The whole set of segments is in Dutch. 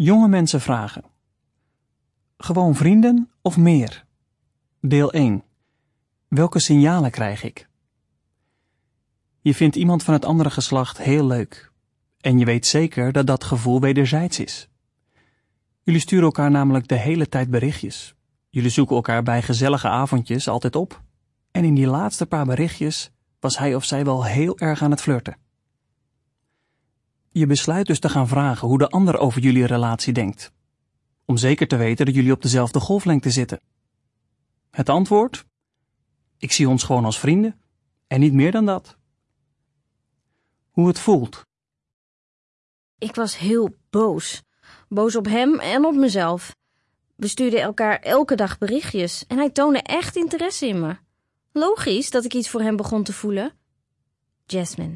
Jonge mensen vragen. Gewoon vrienden of meer? Deel 1. Welke signalen krijg ik? Je vindt iemand van het andere geslacht heel leuk. En je weet zeker dat dat gevoel wederzijds is. Jullie sturen elkaar namelijk de hele tijd berichtjes. Jullie zoeken elkaar bij gezellige avondjes altijd op. En in die laatste paar berichtjes was hij of zij wel heel erg aan het flirten. Je besluit dus te gaan vragen hoe de ander over jullie relatie denkt. Om zeker te weten dat jullie op dezelfde golflengte zitten. Het antwoord? Ik zie ons gewoon als vrienden. En niet meer dan dat. Hoe het voelt. Ik was heel boos. Boos op hem en op mezelf. We stuurden elkaar elke dag berichtjes en hij toonde echt interesse in me. Logisch dat ik iets voor hem begon te voelen. Jasmine.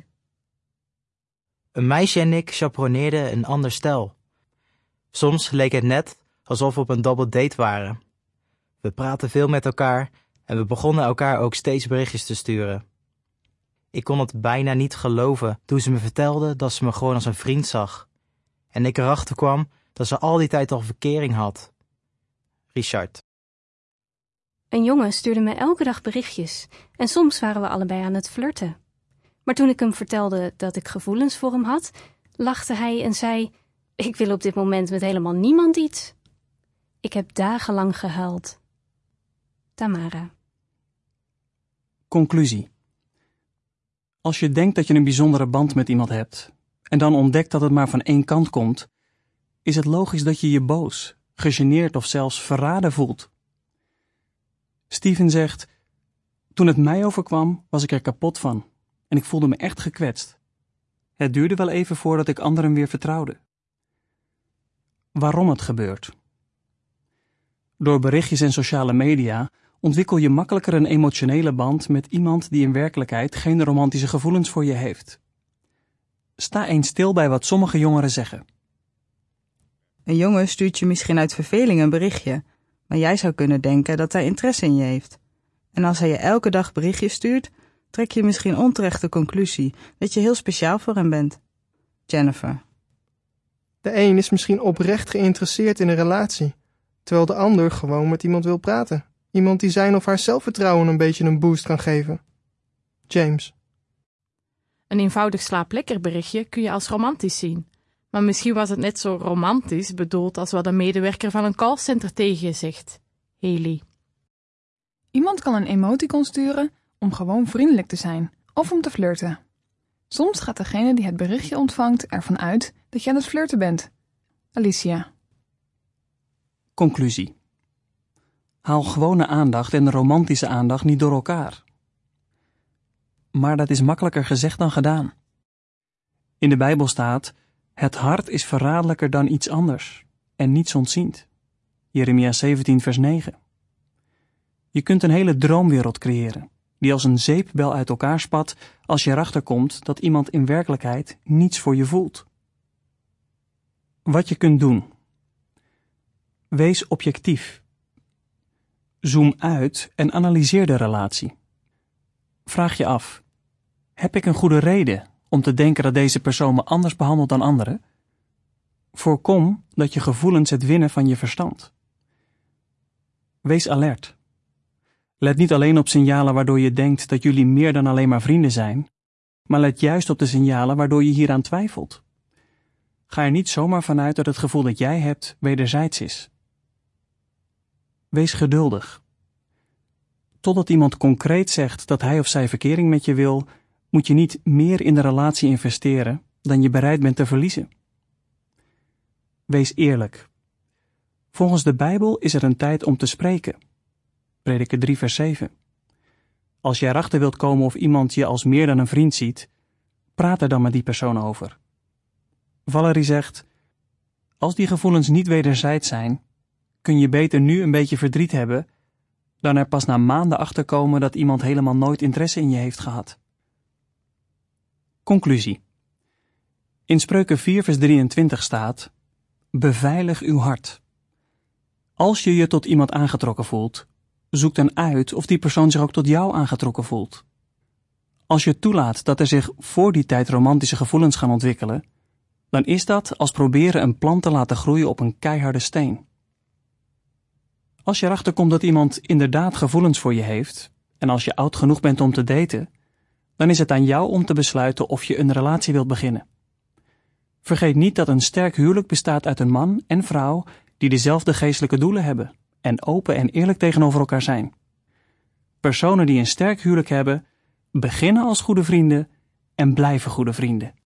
Een meisje en ik chaperoneerden een ander stel. Soms leek het net alsof we op een double date waren. We praatten veel met elkaar en we begonnen elkaar ook steeds berichtjes te sturen. Ik kon het bijna niet geloven toen ze me vertelde dat ze me gewoon als een vriend zag. En ik erachter kwam dat ze al die tijd al verkering had. Richard. Een jongen stuurde me elke dag berichtjes en soms waren we allebei aan het flirten. Maar toen ik hem vertelde dat ik gevoelens voor hem had, lachte hij en zei: ik wil op dit moment met helemaal niemand iets. Ik heb dagenlang gehuild. Tamara. Conclusie. Als je denkt dat je een bijzondere band met iemand hebt en dan ontdekt dat het maar van één kant komt, is het logisch dat je je boos, gegeneerd of zelfs verraden voelt. Steven zegt: toen het mij overkwam was ik er kapot van en ik voelde me echt gekwetst. Het duurde wel even voordat ik anderen weer vertrouwde. Waarom het gebeurt? Door berichtjes en sociale media ontwikkel je makkelijker een emotionele band met iemand die in werkelijkheid geen romantische gevoelens voor je heeft. Sta eens stil bij wat sommige jongeren zeggen. Een jongen stuurt je misschien uit verveling een berichtje, maar jij zou kunnen denken dat hij interesse in je heeft. En als hij je elke dag berichtjes stuurt, trek je misschien onterecht de conclusie dat je heel speciaal voor hem bent. Jennifer. De een is misschien oprecht geïnteresseerd in een relatie, terwijl de ander gewoon met iemand wil praten. Iemand die zijn of haar zelfvertrouwen een beetje een boost kan geven. James. Een eenvoudig slaap-lekker berichtje kun je als romantisch zien. Maar misschien was het net zo romantisch bedoeld als wat een medewerker van een callcenter tegen je zegt. Haley. Iemand kan een emoticon sturen om gewoon vriendelijk te zijn of om te flirten. Soms gaat degene die het berichtje ontvangt ervan uit dat je aan het flirten bent. Alicia. Conclusie. Haal gewone aandacht en romantische aandacht niet door elkaar. Maar dat is makkelijker gezegd dan gedaan. In de Bijbel staat: het hart is verraderlijker dan iets anders en niets ontziend. Jeremia 17 vers 9. Je kunt een hele droomwereld creëren, die als een zeepbel uit elkaar spat als je erachter komt dat iemand in werkelijkheid niets voor je voelt. Wat je kunt doen. Wees objectief. Zoom uit en analyseer de relatie. Vraag je af: heb ik een goede reden om te denken dat deze persoon me anders behandelt dan anderen? Voorkom dat je gevoelens het winnen van je verstand. Wees alert. Let niet alleen op signalen waardoor je denkt dat jullie meer dan alleen maar vrienden zijn, maar let juist op de signalen waardoor je hieraan twijfelt. Ga er niet zomaar vanuit dat het gevoel dat jij hebt wederzijds is. Wees geduldig. Totdat iemand concreet zegt dat hij of zij verkering met je wil, moet je niet meer in de relatie investeren dan je bereid bent te verliezen. Wees eerlijk. Volgens de Bijbel is er een tijd om te spreken. Prediker 3 vers 7. Als je erachter wilt komen of iemand je als meer dan een vriend ziet, praat er dan met die persoon over. Valerie zegt: als die gevoelens niet wederzijds zijn, kun je beter nu een beetje verdriet hebben dan er pas na maanden achterkomen dat iemand helemaal nooit interesse in je heeft gehad. Conclusie. In Spreuken 4 vers 23 staat: beveilig uw hart. Als je je tot iemand aangetrokken voelt, zoek dan uit of die persoon zich ook tot jou aangetrokken voelt. Als je toelaat dat er zich voor die tijd romantische gevoelens gaan ontwikkelen, dan is dat als proberen een plant te laten groeien op een keiharde steen. Als je erachter komt dat iemand inderdaad gevoelens voor je heeft, en als je oud genoeg bent om te daten, dan is het aan jou om te besluiten of je een relatie wilt beginnen. Vergeet niet dat een sterk huwelijk bestaat uit een man en vrouw die dezelfde geestelijke doelen hebben en open en eerlijk tegenover elkaar zijn. Personen die een sterk huwelijk hebben, beginnen als goede vrienden en blijven goede vrienden.